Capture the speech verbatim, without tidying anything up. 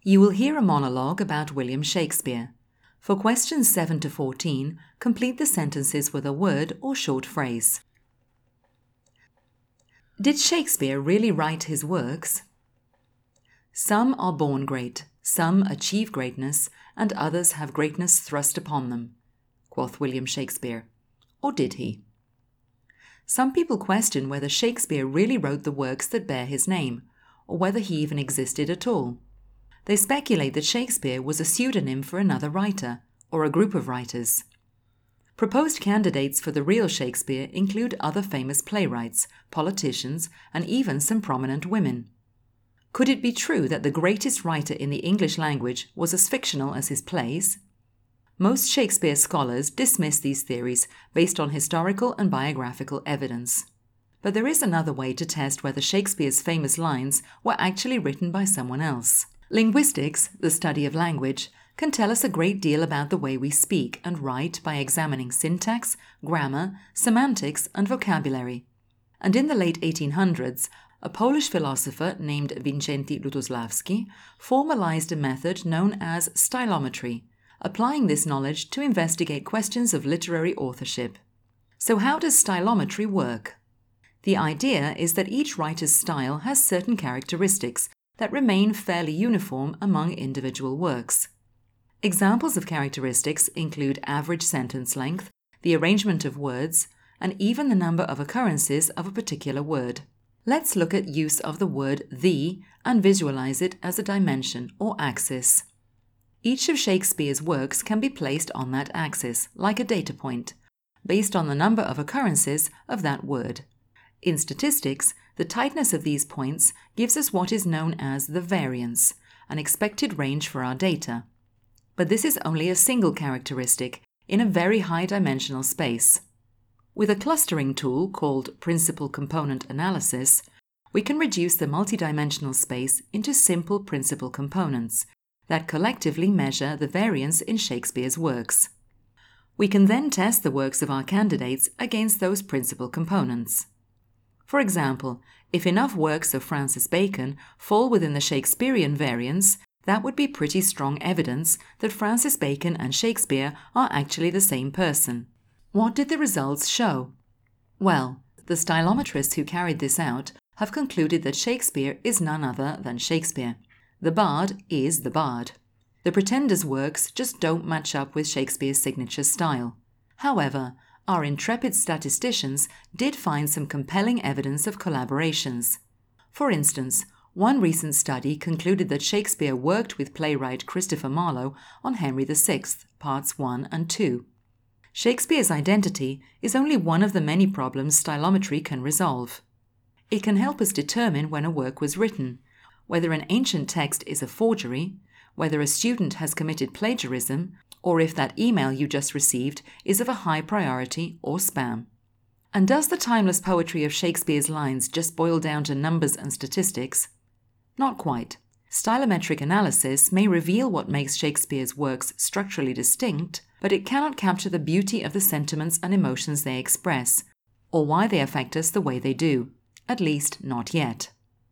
You will hear a monologue about William Shakespeare. For questions seven to fourteen, complete the sentences with a word or short phrase. Did Shakespeare really write his works? Some are born great, some achieve greatness, and others have greatness thrust upon them, quoth William Shakespeare. Or did he? Some people question whether Shakespeare really wrote the works that bear his name, or whether he even existed at all. They speculate that Shakespeare was a pseudonym for another writer, or a group of writers. Proposed candidates for the real Shakespeare include other famous playwrights, politicians, and even some prominent women. Could it be true that the greatest writer in the English language was as fictional as his plays? Most Shakespeare scholars dismiss these theories based on historical and biographical evidence. But there is another way to test whether Shakespeare's famous lines were actually written by someone else. Linguistics, the study of language, can tell us a great deal about the way we speak and write by examining syntax, grammar, semantics, and vocabulary. And in the late eighteen hundreds, a Polish philosopher named Wincenty Lutosławski formalized a method known as stylometry, applying this knowledge to investigate questions of literary authorship. So how does stylometry work? The idea is that each writer's style has certain characteristics that remain fairly uniform among individual works. Examples of characteristics include average sentence length, the arrangement of words, and even the number of occurrences of a particular word. Let's look at use of the word the and visualize it as a dimension or axis. Each of Shakespeare's works can be placed on that axis, like a data point, based on the number of occurrences of that word. In statistics, the tightness of these points gives us what is known as the variance, an expected range for our data. But this is only a single characteristic in a very high dimensional space. With a clustering tool called principal component analysis, we can reduce the multidimensional space into simple principal components that collectively measure the variance in Shakespeare's works. We can then test the works of our candidates against those principal components. For example, if enough works of Francis Bacon fall within the Shakespearean variance, that would be pretty strong evidence that Francis Bacon and Shakespeare are actually the same person. What did the results show? Well, the stylometrists who carried this out have concluded that Shakespeare is none other than Shakespeare. The bard is the bard. The pretender's works just don't match up with Shakespeare's signature style. However, our intrepid statisticians did find some compelling evidence of collaborations. For instance, one recent study concluded that Shakespeare worked with playwright Christopher Marlowe on Henry the Sixth, Parts one and two. Shakespeare's identity is only one of the many problems stylometry can resolve. It can help us determine when a work was written, whether an ancient text is a forgery, whether a student has committed plagiarism, or if that email you just received is of a high priority or spam. And does the timeless poetry of Shakespeare's lines just boil down to numbers and statistics? Not quite. Stylometric analysis may reveal what makes Shakespeare's works structurally distinct, but it cannot capture the beauty of the sentiments and emotions they express, or why they affect us the way they do. At least, not yet.